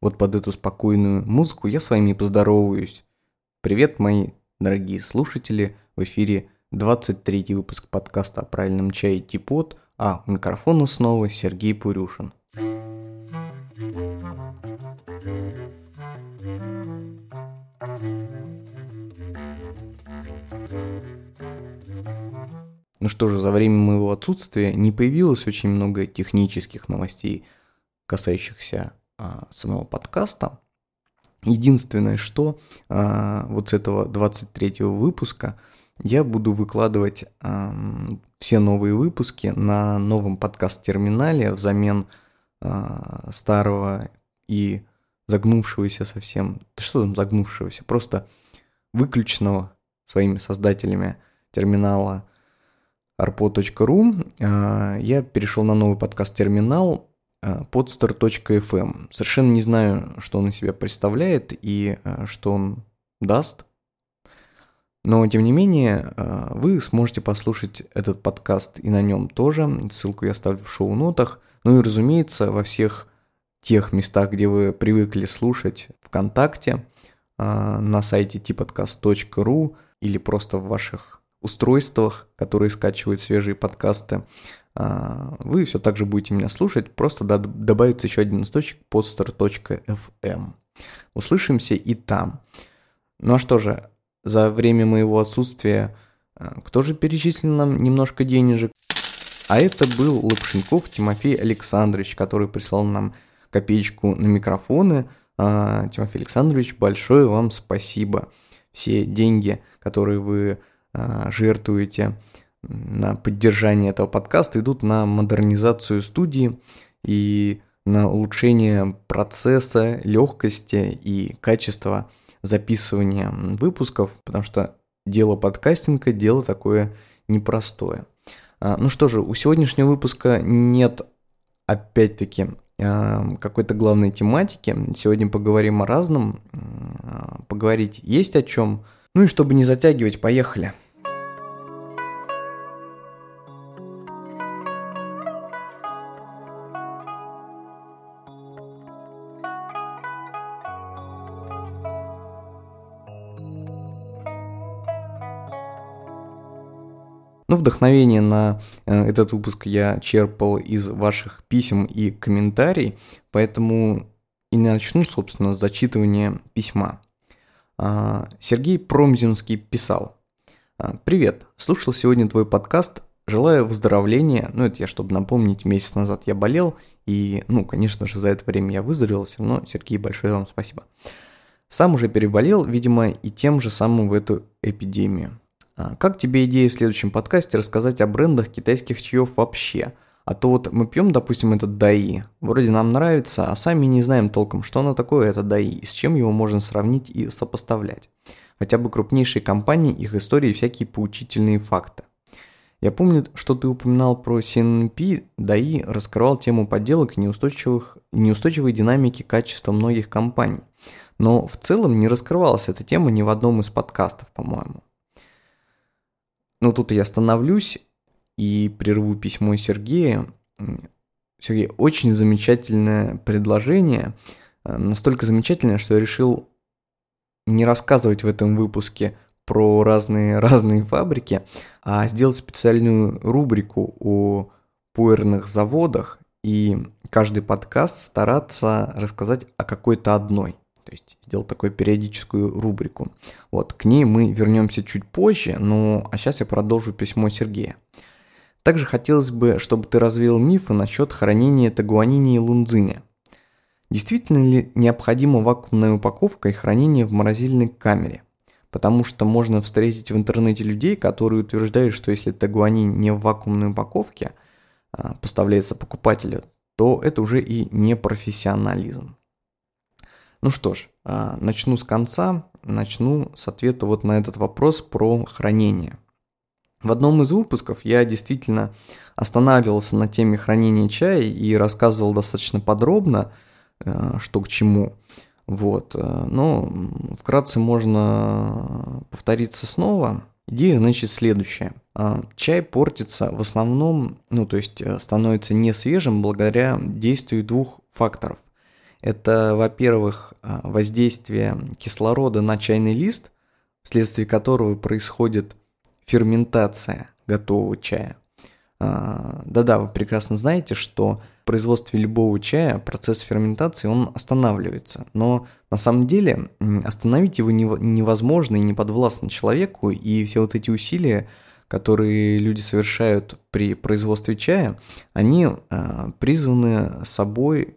вот под эту спокойную музыку я с вами поздороваюсь. Привет, мои дорогие слушатели, в эфире 23-й выпуск подкаста о правильном чае Типот, а у микрофона снова Сергей Пурюшин. Ну что же, за время моего отсутствия не появилось очень много технических новостей, касающихся самого подкаста. Единственное, что вот с этого 23-го выпуска я буду выкладывать все новые выпуски на новом подкаст-терминале взамен старого и загнувшегося совсем, да что там загнувшегося, просто выключенного своими создателями терминала arpo.ru, я перешел на новый подкаст-терминал podster.fm. Совершенно не знаю, что он из себя представляет и что он даст. Но, тем не менее, вы сможете послушать этот подкаст и на нем тоже. Ссылку я оставлю в шоу-нотах. Ну и, разумеется, во всех тех местах, где вы привыкли слушать, ВКонтакте, на сайте tpodcast.ru или просто в ваших устройствах, которые скачивают свежие подкасты, вы все так же будете меня слушать, просто добавится еще один источник podster.fm. Услышимся и там. Ну а что же, за время моего отсутствия кто же перечислил нам немножко денежек? А это был Лапшенков Тимофей Александрович, который прислал нам копеечку на микрофоны. Тимофей Александрович, большое вам спасибо. Все деньги, которые вы жертвуете на поддержание этого подкаста, идут на модернизацию студии и на улучшение процесса, легкости и качества записывания выпусков, потому что дело подкастинга – дело такое непростое. Ну что же, у сегодняшнего выпуска нет, опять-таки, какой-то главной тематики. Сегодня поговорим о разном, поговорить есть о чем. Ну и чтобы не затягивать, поехали. Ну, вдохновение на этот выпуск я черпал из ваших писем и комментариев, поэтому и начну, собственно, с зачитывания письма. Сергей Промзинский писал: «Привет, слушал сегодня твой подкаст, желаю выздоровления». Ну, это я, чтобы напомнить, месяц назад я болел, и, конечно же, за это время я выздоровел, все равно, Сергей, большое вам спасибо. Сам уже переболел, видимо, и тем же самым в эту эпидемию. Как тебе идея в следующем подкасте рассказать о брендах китайских чаев вообще? А то вот мы пьем, допустим, этот даи, вроде нам нравится, а сами не знаем толком, что оно такое, это даи, и с чем его можно сравнить и сопоставлять. Хотя бы крупнейшие компании, их истории и всякие поучительные факты. Я помню, что ты упоминал про CNP, даи раскрывал тему подделок и неустойчивой динамики качества многих компаний. Но в целом не раскрывалась эта тема ни в одном из подкастов, по-моему. Ну, тут я остановлюсь и прерву письмо Сергея. Сергей, очень замечательное предложение. Настолько замечательное, что я решил не рассказывать в этом выпуске про разные фабрики, а сделать специальную рубрику о пуэрных заводах и каждый подкаст стараться рассказать о какой-то одной. То есть сделал такую периодическую рубрику. Вот, к ней мы вернемся чуть позже, а сейчас я продолжу письмо Сергея. Также хотелось бы, чтобы ты развеял мифы насчет хранения тагуанини и лунзиня. Действительно ли необходима вакуумная упаковка и хранение в морозильной камере? Потому что можно встретить в интернете людей, которые утверждают, что если тагуанин не в вакуумной упаковке поставляется покупателю, то это уже и не профессионализм. Ну что ж, начну с конца, начну с ответа вот на этот вопрос про хранение. В одном из выпусков я действительно останавливался на теме хранения чая и рассказывал достаточно подробно, что к чему. Вот. Но вкратце можно повториться снова. Идея, значит, следующая. Чай портится в основном, становится не свежим благодаря действию двух факторов. Это, во-первых, воздействие кислорода на чайный лист, вследствие которого происходит ферментация готового чая. Да-да, вы прекрасно знаете, что в производстве любого чая процесс ферментации, он останавливается. Но на самом деле остановить его невозможно и не подвластно человеку, и все вот эти усилия, которые люди совершают при производстве чая, они призваны собой,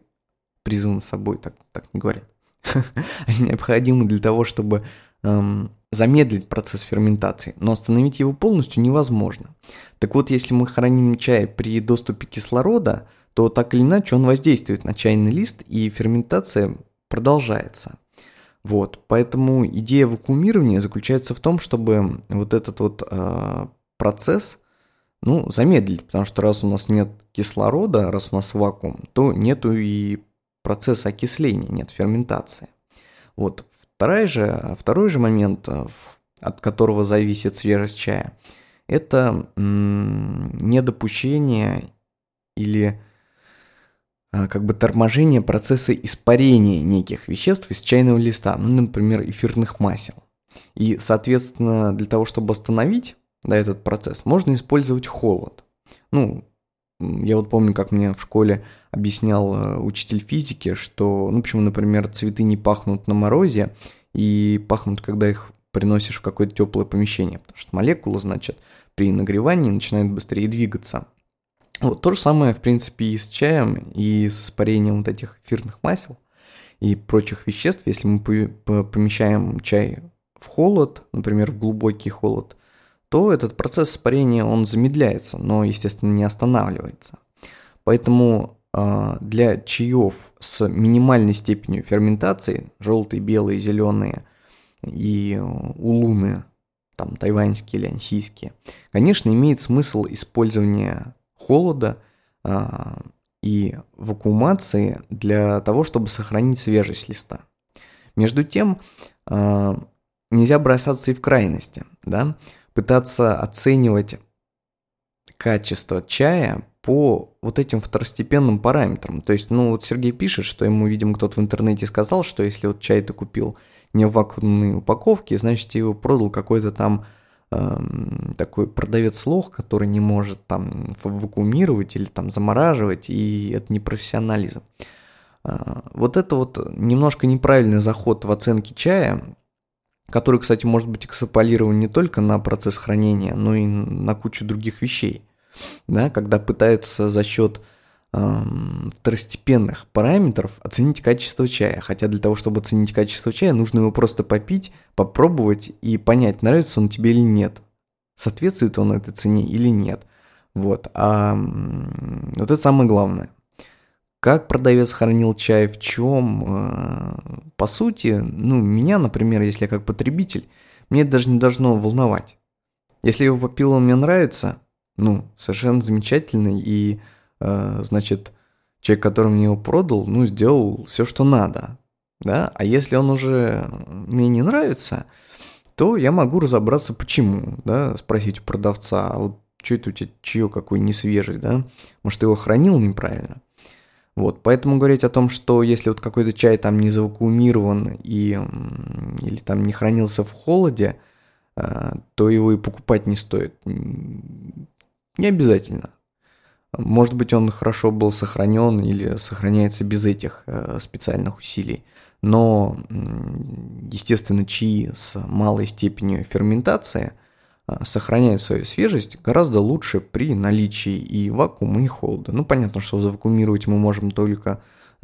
так не говорят, они необходимы для того, чтобы замедлить процесс ферментации, но остановить его полностью невозможно. Так вот, если мы храним чай при доступе кислорода, то так или иначе он воздействует на чайный лист, и ферментация продолжается. Вот, поэтому идея вакуумирования заключается в том, чтобы вот этот вот процесс, замедлить, потому что раз у нас нет кислорода, раз у нас вакуум, то нету и процесса окисления, нет ферментации. Вот. Второй же момент, от которого зависит свежесть чая, это недопущение или торможение процесса испарения неких веществ из чайного листа, например, эфирных масел. И, соответственно, для того, чтобы остановить этот процесс, можно использовать холод. Я вот помню, как мне в школе объяснял учитель физики, что, почему, например, цветы не пахнут на морозе и пахнут, когда их приносишь в какое-то теплое помещение, потому что молекулы, при нагревании начинают быстрее двигаться. Вот то же самое, в принципе, и с чаем, и с испарением вот этих эфирных масел и прочих веществ. Если мы помещаем чай в холод, например, в глубокий холод, то этот процесс испарения, он замедляется, но, естественно, не останавливается. Поэтому для чаев с минимальной степенью ферментации, желтые, белые, зеленые и улуны, тайваньские или ансийские, конечно, имеет смысл использование холода и вакуумации для того, чтобы сохранить свежесть листа. Между тем, нельзя бросаться и в крайности, пытаться оценивать качество чая по вот этим второстепенным параметрам. То есть, Сергей пишет, что ему, видимо, кто-то в интернете сказал, что если вот чай ты купил не в вакуумной упаковке, значит, тебе его продал какой-то такой продавец-лох, который не может вакуумировать или замораживать, и это не профессионализм. Вот это вот немножко неправильный заход в оценке чая, который, кстати, может быть экстраполирован не только на процесс хранения, но и на кучу других вещей. Когда пытаются за счет второстепенных параметров оценить качество чая. Хотя для того, чтобы оценить качество чая, нужно его просто попить, попробовать и понять, нравится он тебе или нет. Соответствует он этой цене или нет. Вот это самое главное. Как продавец хранил чай, в чем? По сути, меня, например, если я как потребитель, мне это даже не должно волновать. Если я его попил, он мне нравится, совершенно замечательно, и человек, который мне его продал, сделал все, что надо, А если он уже мне не нравится, то я могу разобраться, почему, спросить у продавца, а вот что это у тебя чаек какой несвежий, Может, ты его хранил неправильно? Вот, поэтому говорить о том, что если вот какой-то чай не завакуумирован или не хранился в холоде, то его и покупать не стоит. Не обязательно. Может быть, он хорошо был сохранен или сохраняется без этих специальных усилий. Но, естественно, чаи с малой степенью ферментации сохраняют свою свежесть гораздо лучше при наличии и вакуума, и холода. Понятно, что завакуумировать мы можем только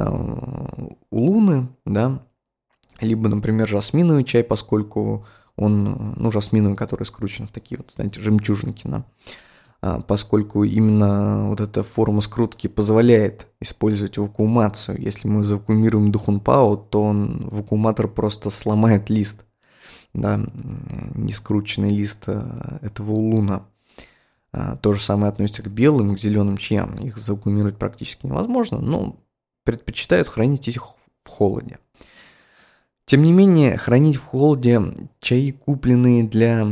улуны, либо, например, жасминовый чай, поскольку он, жасминовый, который скручен в такие жемчужинки, поскольку именно вот эта форма скрутки позволяет использовать вакуумацию. Если мы завакуумируем духунпао, то вакууматор просто сломает лист, нескрученный лист этого улуна. То же самое относится к белым, к зеленым чаям. Их завакуумировать практически невозможно, но предпочитают хранить их в холоде. Тем не менее, хранить в холоде чаи, купленные для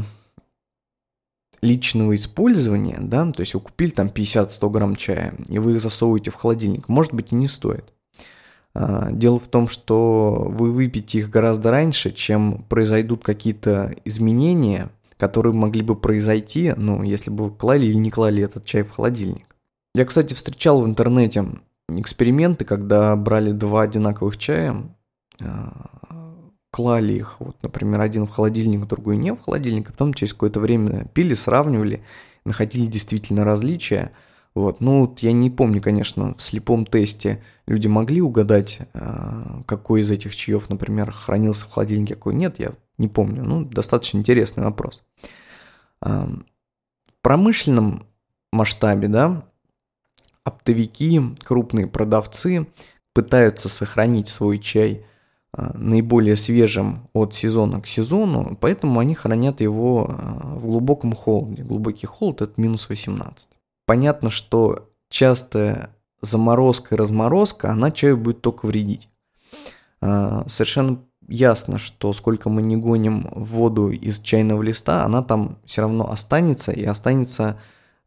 личного использования, то есть вы купили 50-100 грамм чая, и вы их засовываете в холодильник, может быть, и не стоит. Дело в том, что вы выпьете их гораздо раньше, чем произойдут какие-то изменения, которые могли бы произойти, если бы вы клали или не клали этот чай в холодильник. Я, кстати, встречал в интернете эксперименты, когда брали два одинаковых чая, клали их, например, один в холодильник, другой не в холодильник, а потом через какое-то время пили, сравнивали, находили действительно различия. Я не помню, конечно, в слепом тесте люди могли угадать, какой из этих чаев, например, хранился в холодильнике, какой нет, я не помню. Достаточно интересный вопрос. В промышленном масштабе, оптовики, крупные продавцы пытаются сохранить свой чай наиболее свежим от сезона к сезону, поэтому они хранят его в глубоком холоде. Глубокий холод – это минус 18. Понятно, что частая заморозка и разморозка, она чаю будет только вредить. Совершенно ясно, что сколько мы не гоним воду из чайного листа, она там все равно останется, и останется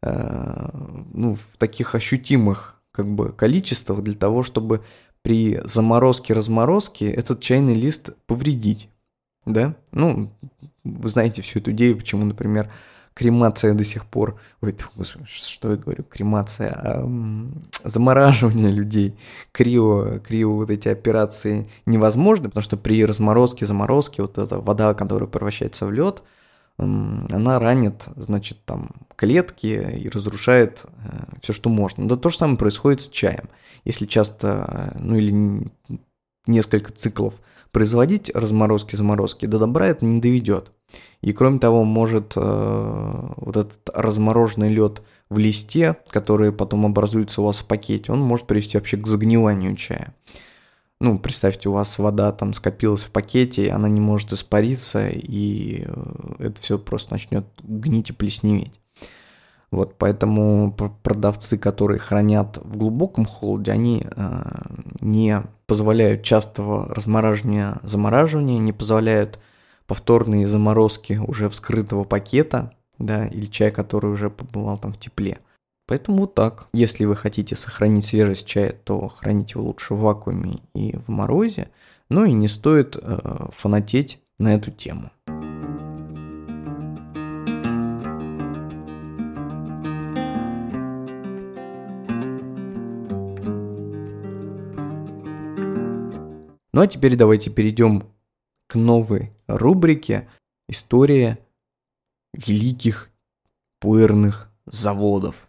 в таких ощутимых количествах для того, чтобы при заморозке-разморозке этот чайный лист повредить. Да? Вы знаете всю эту идею, почему, например, кремация до сих пор... что я говорю? Кремация. Замораживание людей. Крио эти операции невозможны, потому что при разморозке, заморозке эта вода, которая превращается в лед, она ранит, клетки и разрушает все, что можно. Да то же самое происходит с чаем. Если часто, или несколько циклов производить разморозки-заморозки, до добра это не доведет. И кроме того, может этот размороженный лед в листе, который потом образуется у вас в пакете, он может привести вообще к загниванию чая. Представьте, у вас вода там скопилась в пакете, она не может испариться, и это все просто начнет гнить и плесневеть. Поэтому продавцы, которые хранят в глубоком холоде, они не позволяют частого замораживания, не позволяют повторные заморозки уже вскрытого пакета, или чай, который уже побывал там в тепле. Поэтому так. Если вы хотите сохранить свежесть чая, то храните его лучше в вакууме и в морозе. И не стоит фанатеть на эту тему. А теперь давайте перейдем к новой рубрике «История великих пуэрных заводов».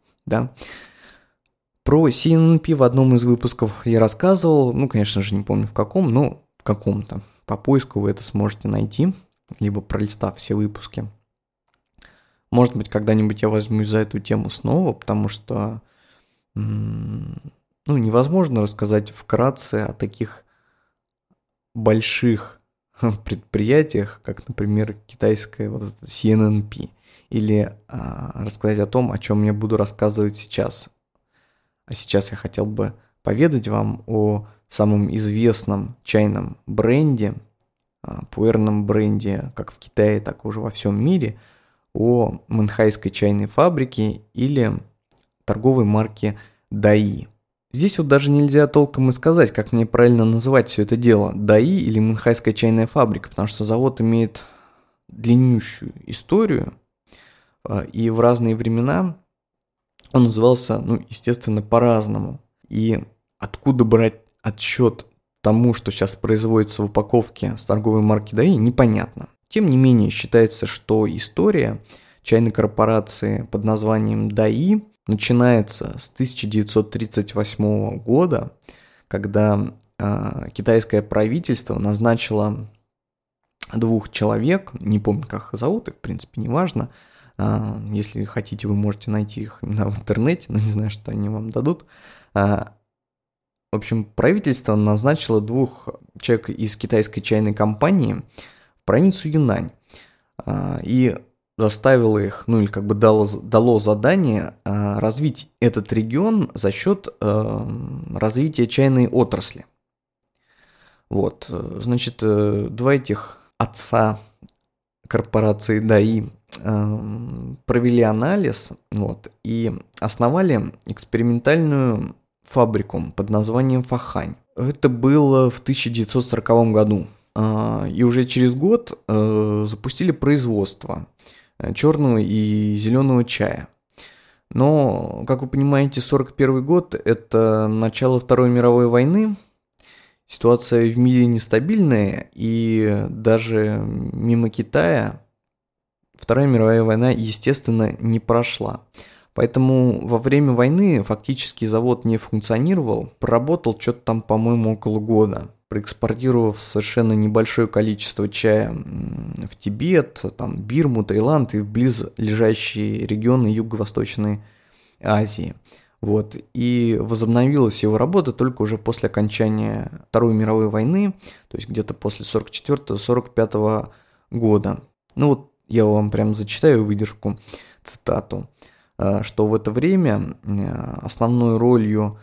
Про CNNP в одном из выпусков я рассказывал, конечно же, не помню в каком, но в каком-то. По поиску вы это сможете найти, либо пролистав все выпуски. Может быть, когда-нибудь я возьмусь за эту тему снова, потому что невозможно рассказать вкратце о таких больших предприятиях, как, например, китайская CNNP, или рассказать о том, о чем я буду рассказывать сейчас. А сейчас я хотел бы поведать вам о самом известном чайном бренде, пуэрном бренде, как в Китае, так и уже во всем мире, о Мэнхайской чайной фабрике или торговой марке Даи. Здесь даже нельзя толком и сказать, как мне правильно называть все это дело, Даи или Мэнхайская чайная фабрика, потому что завод имеет длиннющую историю, и в разные времена он назывался, естественно, по-разному. И откуда брать отсчет тому, что сейчас производится в упаковке с торговой марки Даи, непонятно. Тем не менее, считается, что история чайной корпорации под названием Даи начинается с 1938 года, когда китайское правительство назначило двух человек, не помню, как их зовут, их, в принципе, не важно. Если хотите, вы можете найти их именно в интернете, но не знаю, что они вам дадут. В общем, правительство назначило двух человек из китайской чайной компании в провинцию Юнань и заставило их, дало задание развить этот регион за счет развития чайной отрасли. Два этих отца корпорации Даи провели анализ и основали экспериментальную фабрику под названием Фахань. Это было в 1940 году. И уже через год запустили производство черного и зеленого чая. Но, как вы понимаете, 1941 год – это начало Второй мировой войны. Ситуация в мире нестабильная, и даже мимо Китая Вторая мировая война, естественно, не прошла. Поэтому во время войны фактически завод не функционировал, проработал что-то там, по-моему, около года, проэкспортировав совершенно небольшое количество чая в Тибет, там, Бирму, Таиланд и в близлежащие регионы Юго-Восточной Азии. Вот. И возобновилась его работа только уже после окончания Второй мировой войны, то есть где-то после 1944-1945 года. Ну вот я вам прям зачитаю выдержку, цитату, что в это время основной ролью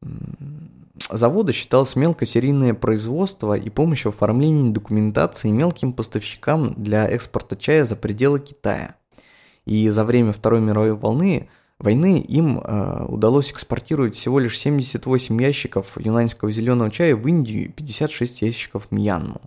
завода считалось мелкосерийное производство и помощь в оформлении документации мелким поставщикам для экспорта чая за пределы Китая. И за время Второй мировой войны им удалось экспортировать всего лишь 78 ящиков юнаньского зеленого чая в Индию и 56 ящиков в Мьянму.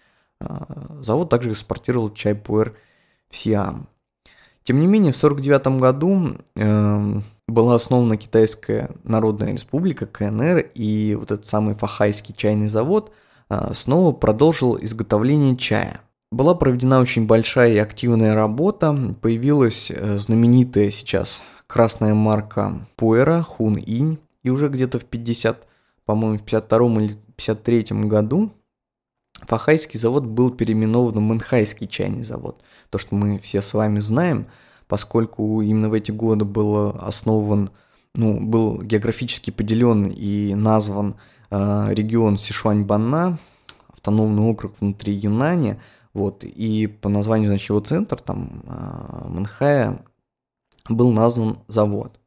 Завод также экспортировал чай пуэр в Сиам. Тем не менее, в 1949 году была основана Китайская Народная Республика, КНР, и вот этот самый Фахайский чайный завод снова продолжил изготовление чая. Была проведена очень большая и активная работа, появилась знаменитая сейчас красная марка пуэра Хун Инь, и уже где-то в 52-м или 53-м году Фахайский завод был переименован в Мэнхайский чайный завод. То, что мы все с вами знаем, поскольку именно в эти годы был основан, был географически поделен и назван регион Сишуань-Банна, автономный округ внутри Юнани, вот, и по названию, значит, его центр, там, Мэнхая, был назван завод.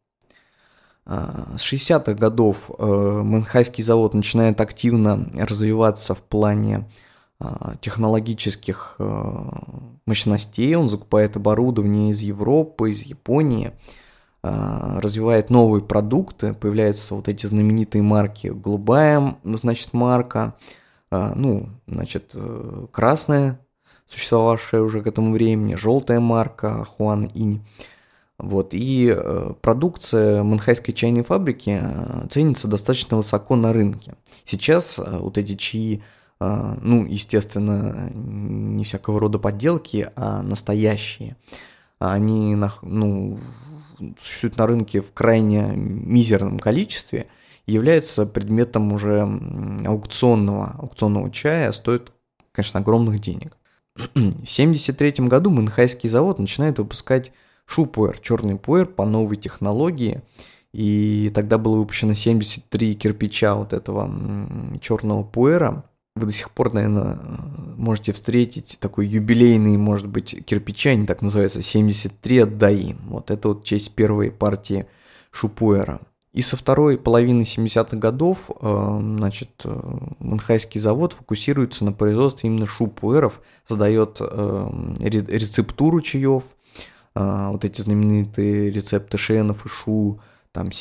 С 60-х годов Мэнхайский завод начинает активно развиваться в плане технологических мощностей. Он закупает оборудование из Европы, из Японии, развивает новые продукты, появляются вот эти знаменитые марки. Голубая, значит, марка, красная, существовавшая уже к этому времени, желтая марка Хуан Инь. Вот, и продукция Мэнхайской чайной фабрики ценится достаточно высоко на рынке. Сейчас вот эти чаи, естественно, не всякого рода подделки, а настоящие, они существуют на рынке в крайне мизерном количестве, являются предметом уже аукционного чая, стоит, конечно, огромных денег. В 1973 году Мэнхайский завод начинает выпускать шупуэр, черный пуэр по новой технологии, и тогда было выпущено 73 кирпича вот этого черного пуэра. Вы до сих пор, наверное, можете встретить такой юбилейный, может быть, кирпичи, они так называются, 73 от Даи. Вот это вот в честь первой партии шупуэра. И со второй половины 70-х годов, Мэнхайский завод фокусируется на производстве именно шупуэров, создает рецептуру чаев, вот эти знаменитые рецепты Шенов и Шу, там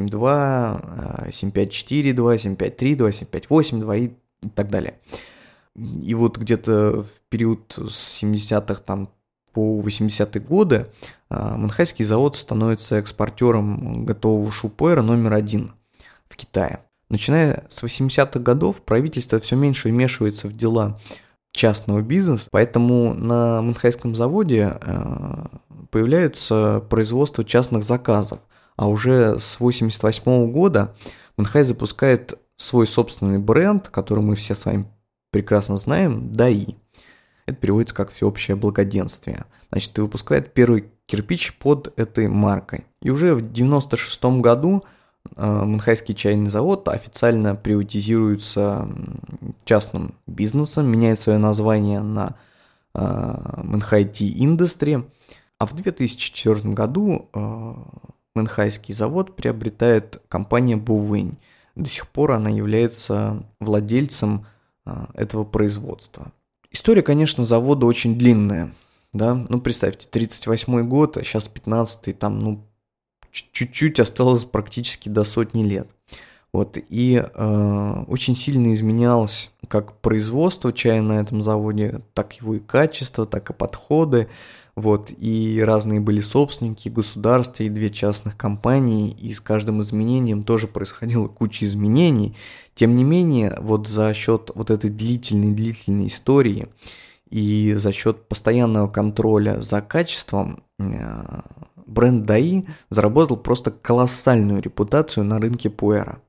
7572, 7542, 7532, 7582 и так далее. И вот где-то в период с 70-х там, по 80-е годы Мэнхайский завод становится экспортером готового шупуэра номер 1 в Китае. Начиная с 80-х годов правительство все меньше вмешивается в дела частного бизнеса, поэтому на Мэнхайском заводе появляется производство частных заказов, а уже с 1988 года Мэнхай запускает свой собственный бренд, который мы все с вами прекрасно знаем, Даи. Это переводится как «всеобщее благоденствие». Значит, и выпускает первый кирпич под этой маркой. И уже в 1996 году Мэнхайский чайный завод официально приватизируется частным бизнесом, меняет свое название на Мэнхай Ти Industry. А в 2004 году Мэнхайский завод приобретает компания Бувэнь. До сих пор она является владельцем этого производства. История, конечно, завода очень длинная. Да? Представьте, 38-й год, а сейчас 15-й, там, чуть-чуть осталось практически до сотни лет. Вот, и очень сильно изменялось как производство чая на этом заводе, так его и качество, так и подходы. Вот, и разные были собственники, государства и две частных компании, и с каждым изменением тоже происходила куча изменений. Тем не менее, вот за счет вот этой длительной истории и за счет постоянного контроля за качеством бренд Даи заработал просто колоссальную репутацию на рынке пуэра.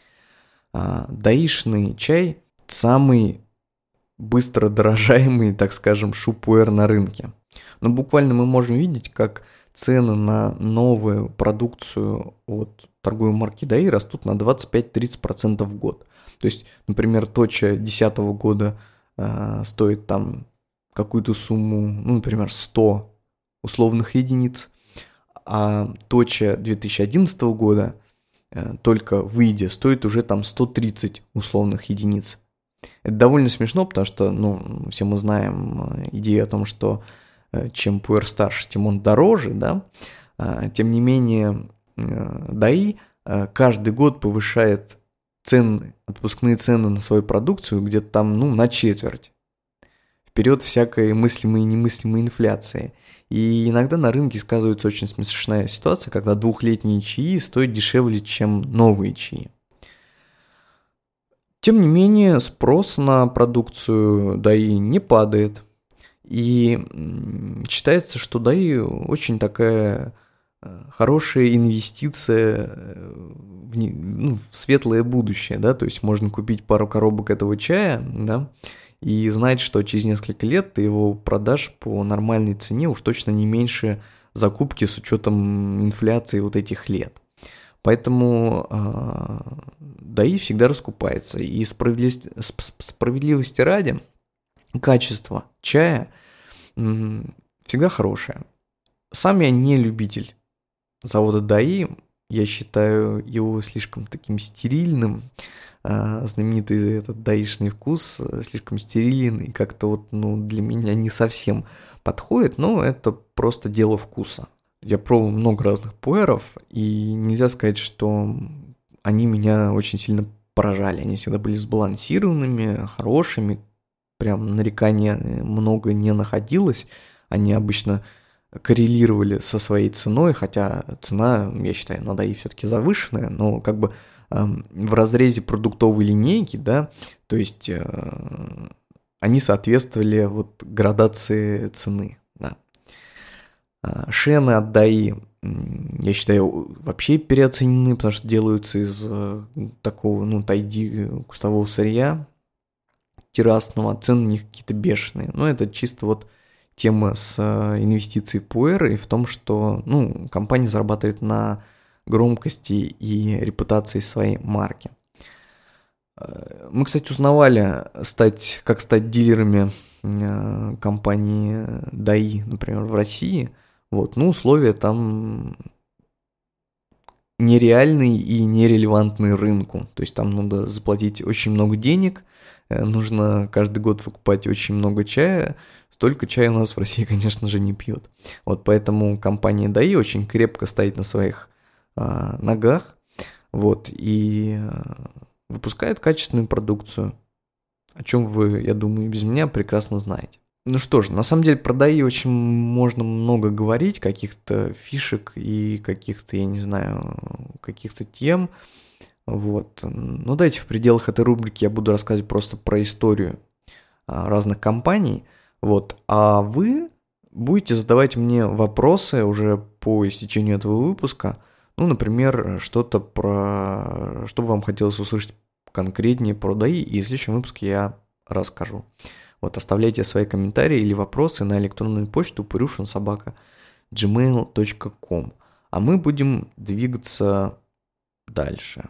Даишный чай – самый быстро дорожаемый, так скажем, шупуэр на рынке. Но буквально мы можем видеть, как цены на новую продукцию от торговой марки Даи растут на 25-30% в год. То есть, например, точа 2010 года стоит там какую-то сумму, ну, например, 100 условных единиц, а точа 2011 года, только выйдя, стоит уже там 130 условных единиц. Это довольно смешно, потому что, ну, все мы знаем идею о том, что чем пуэр старше, тем он дороже, да. Тем не менее, Даи каждый год повышает цены, отпускные цены на свою продукцию где-то там, ну, на четверть. Вперед всякой мыслимой и немыслимой инфляции. И иногда на рынке сказывается очень смешная ситуация, когда двухлетние чаи стоят дешевле, чем новые чаи. Тем не менее, спрос на продукцию Даи не падает. И считается, что Даи очень такая хорошая инвестиция в светлое будущее, да, то есть можно купить пару коробок этого чая, да, и знать, что через несколько лет ты его продашь по нормальной цене уж точно не меньше закупки с учетом инфляции вот этих лет. Поэтому Даи всегда раскупается. И справедливости ради, качество чая всегда хорошее. Сам я не любитель завода Даи. Я считаю его слишком таким стерильным. Знаменитый этот даишный вкус слишком стерилен и как-то вот, ну, для меня не совсем подходит, но это просто дело вкуса. Я пробовал много разных пуэров, и нельзя сказать, что они меня очень сильно поражали. Они всегда были сбалансированными, хорошими, прям нарекания много не находилось. Они обычно коррелировали со своей ценой, хотя цена, я считаю, на Даи все-таки завышенная, но как бы в разрезе продуктовой линейки, да, то есть они соответствовали вот градации цены, да. Шены от Даи, я считаю, вообще переоценены, потому что делаются из такого, ну, тайги кустового сырья террасного, цены у них какие-то бешеные. Но это чисто вот тема с инвестицией в пуэр и в том, что, ну, компания зарабатывает на громкости и репутации своей марки. Мы, кстати, узнавали, как стать дилерами компании Даи, например, в России. Вот, ну, условия там нереальные и нерелевантные рынку. То есть там надо заплатить очень много денег, нужно каждый год выкупать очень много чая. Столько чая у нас в России, конечно же, не пьют. Вот поэтому компания Даи очень крепко стоит на своих ногах, вот, и выпускает качественную продукцию, о чем вы, я думаю, без меня прекрасно знаете. Ну что ж, на самом деле про Даи очень можно много говорить, каких-то фишек и каких-то, я не знаю, каких-то тем, вот. Но давайте в пределах этой рубрики я буду рассказывать просто про историю разных компаний, вот, а вы будете задавать мне вопросы уже по истечению этого выпуска. Ну, например, что-то про... Что бы вам хотелось услышать конкретнее про Даи, и в следующем выпуске я расскажу. Вот, оставляйте свои комментарии или вопросы на электронную почту purushinsobaka@gmail.com. А мы будем двигаться дальше.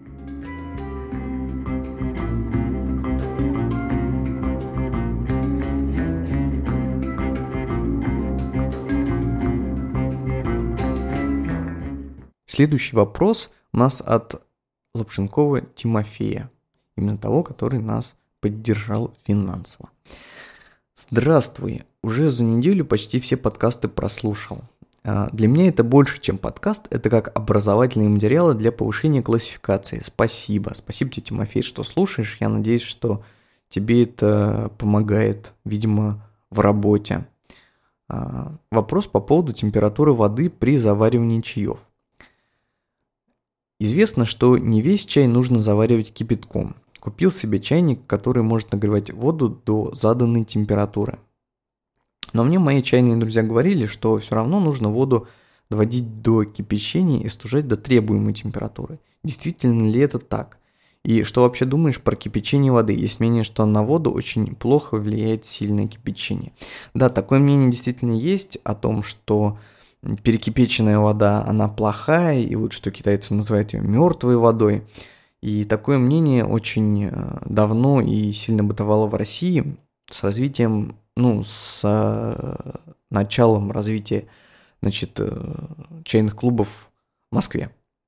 Следующий вопрос у нас от Лапшенкова Тимофея, именно того, который нас поддержал финансово. Здравствуй, уже за неделю почти все подкасты прослушал. Для меня это больше, чем подкаст, это как образовательные материалы для повышения классификации. Спасибо. Спасибо тебе, Тимофей, что слушаешь. Я надеюсь, что тебе это помогает, видимо, в работе. Вопрос по поводу температуры воды при заваривании чаев. Известно, что не весь чай нужно заваривать кипятком. Купил себе чайник, который может нагревать воду до заданной температуры. Но мне мои чайные друзья говорили, что все равно нужно воду доводить до кипячения и остужать до требуемой температуры. Действительно ли это так? И что вообще думаешь про кипячение воды? Есть мнение, что на воду очень плохо влияет сильное кипячение. Да, такое мнение действительно есть о том, что перекипяченная вода, она плохая, и вот что китайцы называют ее мертвой водой. И такое мнение очень давно и сильно бытовало в России с развитием, с началом развития, чайных клубов в Москве.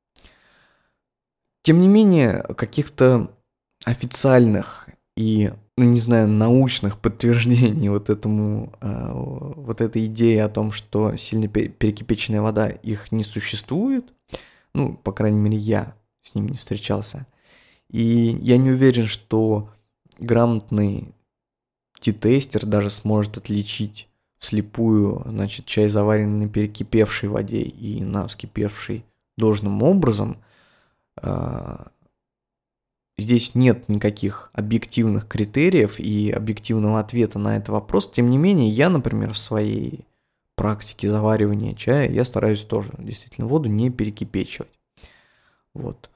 Тем не менее, каких-то официальных и, научных подтверждений вот этой идее о том, что сильно перекипяченная вода, их не существует. По крайней мере, я с ним не встречался. И я не уверен, что грамотный тестер даже сможет отличить вслепую, чай, заваренный на перекипевшей воде и на вскипевшей должным образом. Здесь нет никаких объективных критериев и объективного ответа на этот вопрос. Тем не менее, я, например, в своей практике заваривания чая, я стараюсь тоже действительно воду не перекипячивать. Вот.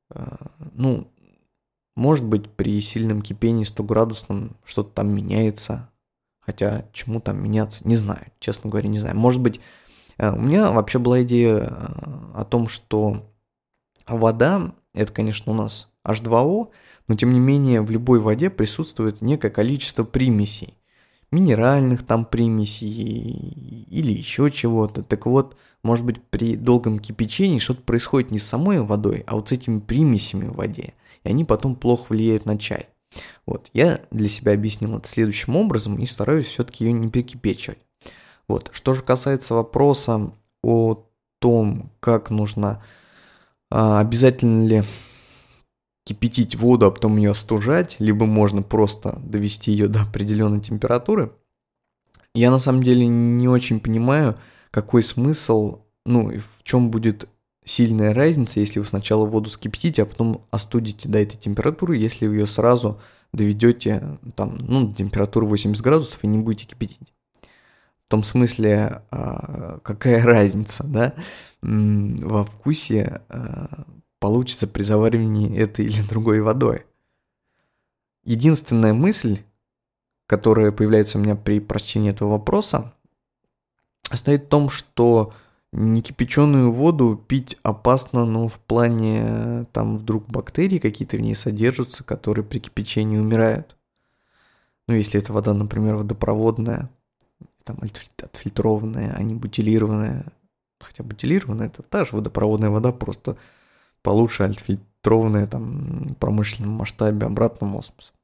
Может быть, при сильном кипении 100-градусном что-то там меняется. Хотя, чему там меняться, не знаю. Честно говоря, не знаю. Может быть, у меня вообще была идея о том, что вода, это, конечно, у нас H2O, но, тем не менее, в любой воде присутствует некое количество примесей. Минеральных там примесей или еще чего-то. Так вот, может быть, при долгом кипячении что-то происходит не с самой водой, а вот с этими примесями в воде. И они потом плохо влияют на чай. Вот, я для себя объяснил это следующим образом и стараюсь все-таки ее не перекипячивать. Вот, что же касается вопроса о том, как нужно, обязательно ли кипятить воду, а потом ее остужать, либо можно просто довести ее до определенной температуры, я на самом деле не очень понимаю, какой смысл, и в чем будет сильная разница, если вы сначала воду скипятите, а потом остудите до этой температуры, если вы ее сразу доведете до температуры 80 градусов и не будете кипятить. В том смысле, какая разница, да, во вкусе получится при заваривании этой или другой водой. Единственная мысль, которая появляется у меня при прочтении этого вопроса, состоит в том, что некипяченую воду пить опасно, в плане, вдруг бактерии какие-то в ней содержатся, которые при кипячении умирают. Если эта вода, например, водопроводная, отфильтрованная, а не бутилированная. Хотя бутилированная — это та же водопроводная вода, просто получше отфильтрованная в промышленном масштабе обратным осмосом.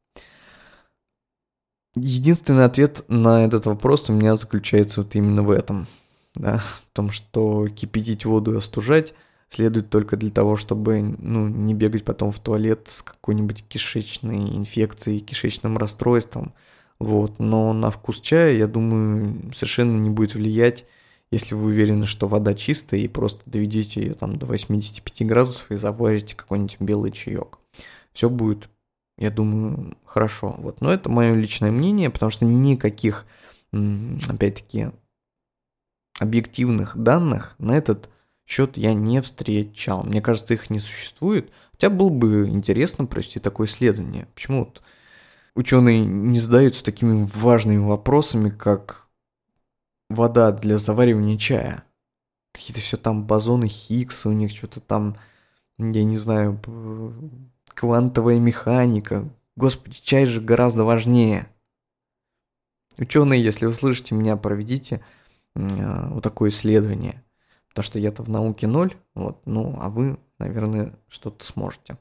Единственный ответ на этот вопрос у меня заключается вот именно в этом. Да, в том, что кипятить воду и остужать следует только для того, чтобы не бегать потом в туалет с какой-нибудь кишечной инфекцией, кишечным расстройством. Вот. Но на вкус чая, я думаю, совершенно не будет влиять, если вы уверены, что вода чистая, и просто доведите ее до 85 градусов и заварите какой-нибудь белый чаек. Все будет, я думаю, хорошо. Вот. Но это мое личное мнение, потому что никаких, опять-таки, объективных данных на этот счет я не встречал. Мне кажется, их не существует. Хотя было бы интересно провести такое исследование. Почему вот ученые не задаются такими важными вопросами, как вода для заваривания чая? Какие-то все там бозоны Хиггса, у них что-то там, я не знаю, квантовая механика. Господи, чай же гораздо важнее. Ученые, если вы слышите меня, проведите вот такое исследование, потому что я-то в науке 0, вот, а вы, наверное, что-то сможете.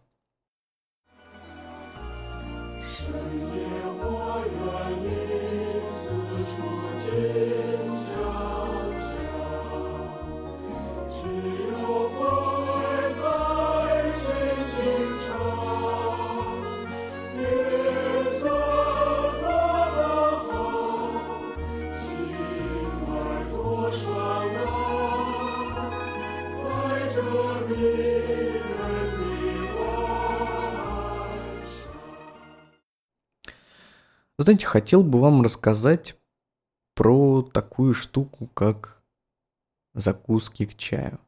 Знаете, хотел бы вам рассказать про такую штуку, как закуски к чаю.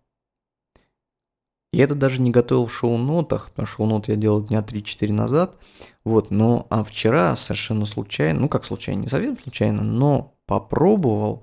Я это даже не готовил в шоу-нотах, потому что шоу-ноты я делал дня 3-4 назад. Вот, но вчера совершенно случайно, ну как случайно, не совсем случайно, но попробовал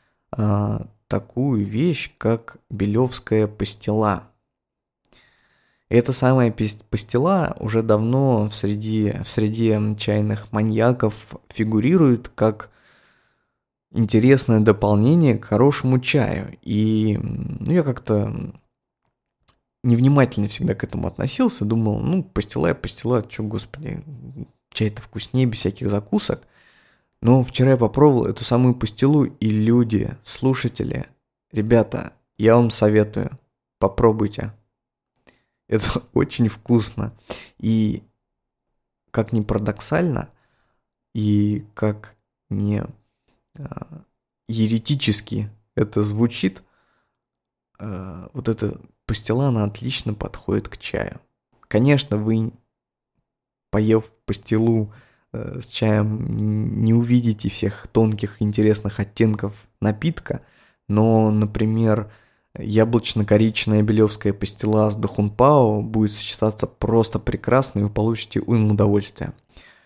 такую вещь, как белевская пастила. Эта самая пастила уже давно в среде чайных маньяков фигурирует как интересное дополнение к хорошему чаю. И я как-то невнимательно всегда к этому относился, думал, пастила и пастила, что, господи, чай-то вкуснее, без всяких закусок. Но вчера я попробовал эту самую пастилу, и люди, слушатели, ребята, я вам советую, попробуйте. Это очень вкусно. И как ни парадоксально, и как не еретически это звучит, вот эта пастила, она отлично подходит к чаю. Конечно, вы, поев пастилу с чаем, не увидите всех тонких интересных оттенков напитка, но, например, яблочно-коричневая белевская пастила с дахунпао будет сочетаться просто прекрасно, и вы получите уйму удовольствия.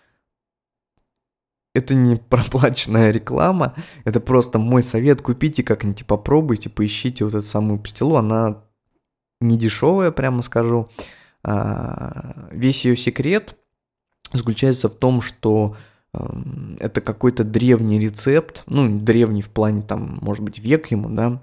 Это не проплаченная реклама, это просто мой совет. Купите как-нибудь, попробуйте, поищите вот эту самую пастилу. Она не дешевая, прямо скажу. Весь ее секрет заключается в том, что это какой-то древний рецепт, древний в плане, может быть, век ему, да,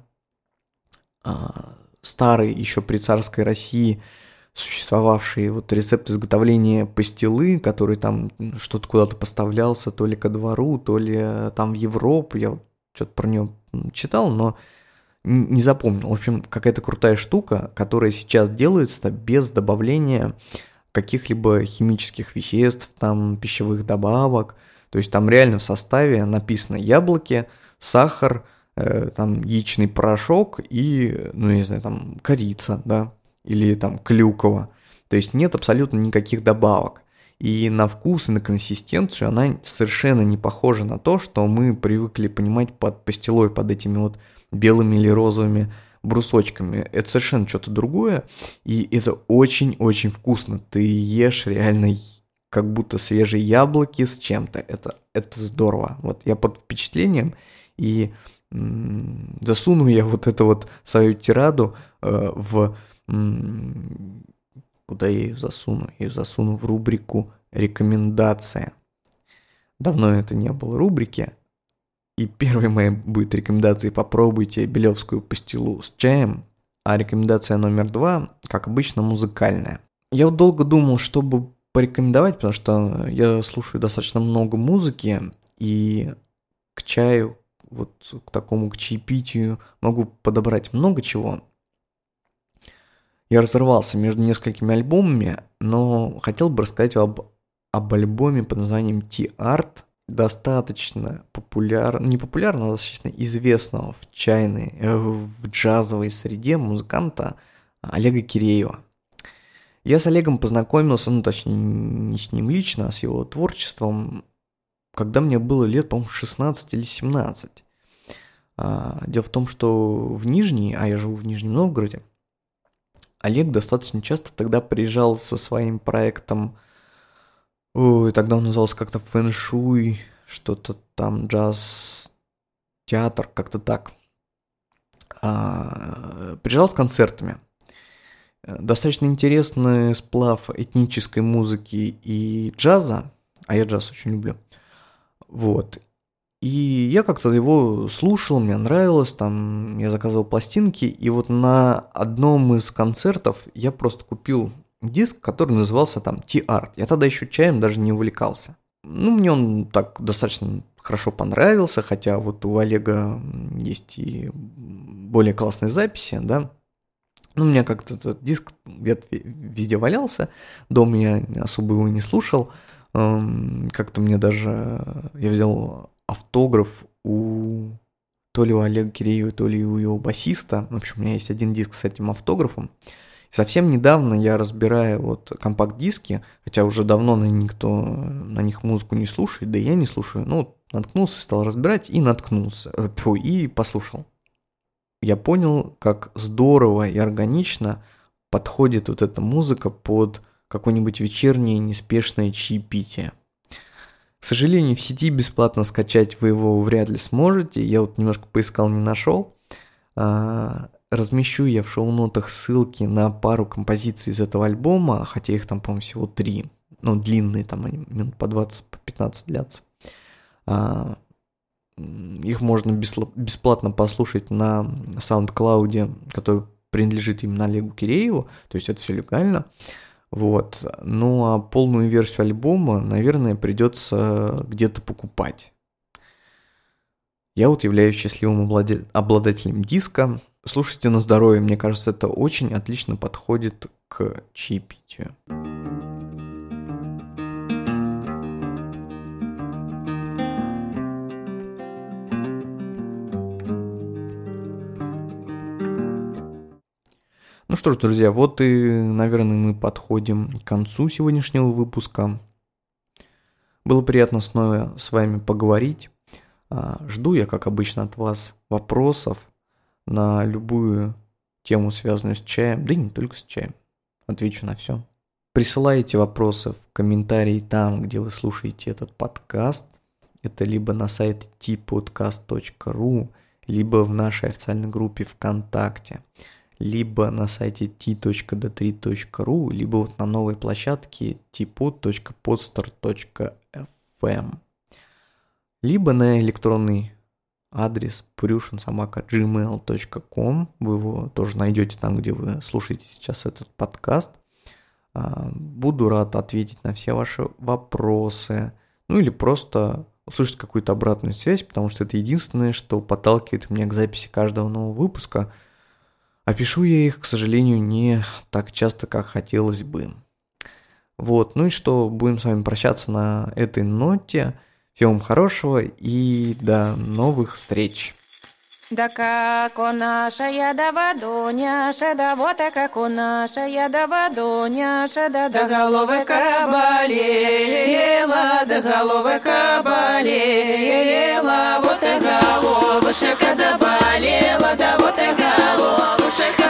старый еще при царской России существовавший вот рецепт изготовления пастилы, который там что-то куда-то поставлялся, то ли ко двору, то ли там в Европу, я что-то про нее читал, но не запомнил. В общем, какая-то крутая штука, которая сейчас делается без добавления каких-либо химических веществ, там пищевых добавок, то есть там реально в составе написано яблоки, сахар, там яичный порошок и, не знаю, там корица, да, или там клюква. То есть нет абсолютно никаких добавок. И на вкус, и на консистенцию она совершенно не похожа на то, что мы привыкли понимать под пастилой, под этими вот белыми или розовыми брусочками. Это совершенно что-то другое, и это очень-очень вкусно. Ты ешь реально как будто свежие яблоки с чем-то. Это здорово. Вот я под впечатлением, и засуну я вот эту вот свою тираду куда я ее засуну? Я ее засуну в рубрику «Рекомендация». Давно это не было рубрики. И первой моей будет рекомендация: попробуйте белевскую пастилу с чаем. А рекомендация номер 2, как обычно, музыкальная. Я вот долго думал, чтобы порекомендовать, потому что я слушаю достаточно много музыки, и к чаю, вот к такому, к чаепитию могу подобрать много чего. Я разорвался между несколькими альбомами, но хотел бы рассказать об альбоме под названием Tea-Art, достаточно не популярного, но достаточно известного в джазовой среде музыканта Олега Киреева. Я с Олегом познакомился, точнее не с ним лично, а с его творчеством, когда мне было лет, по-моему, 16 или 17. Дело в том, что в Нижний, а я живу в Нижнем Новгороде, Олег достаточно часто тогда приезжал со своим проектом, тогда он назывался как-то фэншуй, что-то там, джаз-театр, как-то так. Приезжал с концертами. Достаточно интересный сплав этнической музыки и джаза, а я джаз очень люблю. Вот. И я как-то его слушал, мне нравилось, там я заказывал пластинки, и вот на одном из концертов я просто купил диск, который назывался там Tea-Art. Я тогда еще чаем даже не увлекался. Мне он так достаточно хорошо понравился, хотя вот у Олега есть и более классные записи, да. У меня как-то этот диск где-то везде валялся, дома я особо его не слушал. Как-то мне даже... Я взял автограф у то ли у Олега Киреева, то ли у его басиста. В общем, у меня есть один диск с этим автографом. Совсем недавно я, разбирая вот компакт-диски, хотя уже давно никто на них музыку не слушает, да и я не слушаю, ну, наткнулся, стал разбирать и наткнулся, и послушал. Я понял, как здорово и органично подходит вот эта музыка под какое-нибудь вечернее неспешное чаепитие. К сожалению, в сети бесплатно скачать вы его вряд ли сможете, я вот немножко поискал, не нашел. Размещу я в шоу-нотах ссылки на пару композиций из этого альбома, хотя их там, по-моему, всего 3. Ну, длинные, там они минут по 20, по 15 длятся. Их можно бесплатно послушать на SoundCloud, который принадлежит именно Олегу Кирееву, то есть это все легально. Вот. Ну, а полную версию альбома, наверное, придется где-то покупать. Я вот являюсь счастливым обладателем диска. Слушайте на здоровье, мне кажется, это очень отлично подходит к чаепитию. Ну что ж, друзья, вот и, наверное, мы подходим к концу сегодняшнего выпуска. Было приятно снова с вами поговорить. Жду я, как обычно, от вас вопросов на любую тему, связанную с чаем, да и не только с чаем. Отвечу на все. Присылайте вопросы в комментарии там, где вы слушаете этот подкаст. Это либо на сайте tpodcast.ru, либо в нашей официальной группе ВКонтакте, либо на сайте t.d3.ru, либо вот на новой площадке tpod.podstar.fm, либо на электронный адрес purushin@gmail.com. Вы его тоже найдете там, где вы слушаете сейчас этот подкаст. Буду рад ответить на все ваши вопросы. Ну или просто услышать какую-то обратную связь, потому что это единственное, что подталкивает меня к записи каждого нового выпуска. А пишу я их, к сожалению, не так часто, как хотелось бы. Вот, ну и что, будем с вами прощаться на этой ноте. Всего вам хорошего и до новых встреч. Да как у наша ядова Дуняша, да вот а как у наша ядова Дуняша, да головка болела, да головка болела, вот и головушка да болела, да вот и головушка